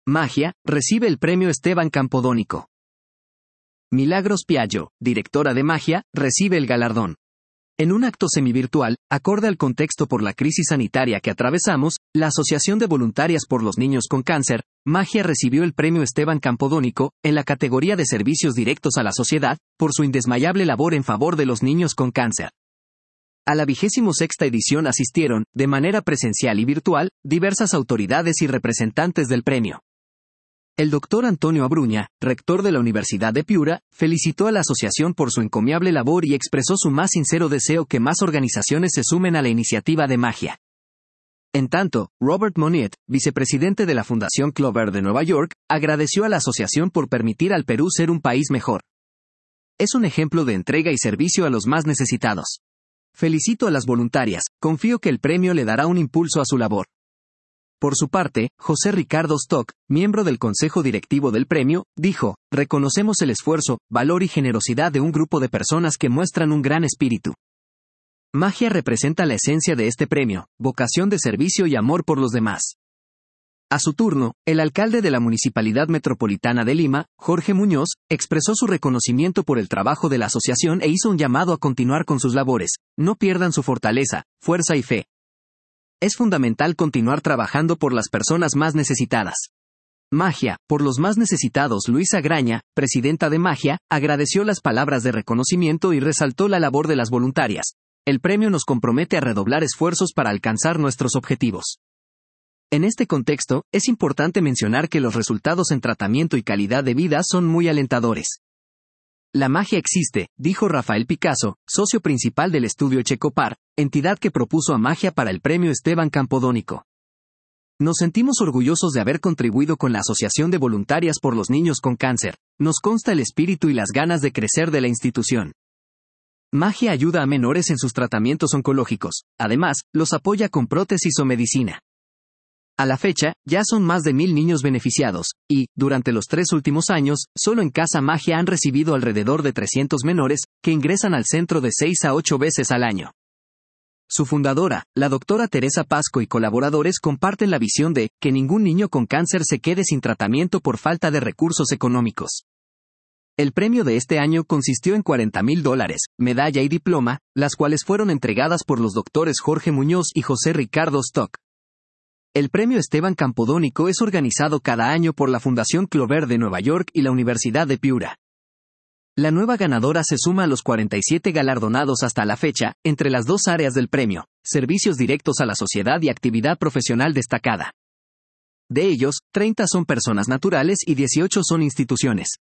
Magia, recibe el premio Esteban Campodónico. Milagros Piaggio, directora de Magia, recibe el galardón. En un acto semivirtual, acorde al contexto por la crisis sanitaria que atravesamos, la Asociación de Voluntarias por los Niños con Cáncer, Magia recibió el premio Esteban Campodónico, en la categoría de servicios directos a la sociedad, por su indesmayable labor en favor de los niños con cáncer. A la 26ª edición asistieron, de manera presencial y virtual, diversas autoridades y representantes del premio. El doctor Antonio Abruña, rector de la Universidad de Piura, felicitó a la asociación por su encomiable labor y expresó su más sincero deseo que más organizaciones se sumen a la iniciativa de Magia. En tanto, Robert Monette, vicepresidente de la Fundación Clover de Nueva York, agradeció a la asociación por permitir al Perú ser un país mejor. Es un ejemplo de entrega y servicio a los más necesitados. Felicito a las voluntarias, confío que el premio le dará un impulso a su labor. Por su parte, José Ricardo Stock, miembro del Consejo Directivo del Premio, dijo, reconocemos el esfuerzo, valor y generosidad de un grupo de personas que muestran un gran espíritu. Magia representa la esencia de este premio, vocación de servicio y amor por los demás. A su turno, el alcalde de la Municipalidad Metropolitana de Lima, Jorge Muñoz, expresó su reconocimiento por el trabajo de la asociación e hizo un llamado a continuar con sus labores, no pierdan su fortaleza, fuerza y fe. Es fundamental continuar trabajando por las personas más necesitadas. Magia, por los más necesitados. Luisa Graña, presidenta de Magia, agradeció las palabras de reconocimiento y resaltó la labor de las voluntarias. El premio nos compromete a redoblar esfuerzos para alcanzar nuestros objetivos. En este contexto, es importante mencionar que los resultados en tratamiento y calidad de vida son muy alentadores. La magia existe, dijo Rafael Picasso, socio principal del estudio Checopar, entidad que propuso a Magia para el premio Esteban Campodónico. Nos sentimos orgullosos de haber contribuido con la Asociación de Voluntarias por los Niños con Cáncer. Nos consta el espíritu y las ganas de crecer de la institución. Magia ayuda a menores en sus tratamientos oncológicos, además, los apoya con prótesis o medicina. A la fecha, ya son más de 1000 niños beneficiados, y, durante los 3 últimos años, solo en Casa Magia han recibido alrededor de 300 menores, que ingresan al centro de 6 a 8 veces al año. Su fundadora, la doctora Teresa Pasco y colaboradores comparten la visión de que ningún niño con cáncer se quede sin tratamiento por falta de recursos económicos. El premio de este año consistió en $40,000, medalla y diploma, las cuales fueron entregadas por los doctores Jorge Muñoz y José Ricardo Stock. El premio Esteban Campodónico es organizado cada año por la Fundación Clover de Nueva York y la Universidad de Piura. La nueva ganadora se suma a los 47 galardonados hasta la fecha, entre las 2 áreas del premio, servicios directos a la sociedad y actividad profesional destacada. De ellos, 30 son personas naturales y 18 son instituciones.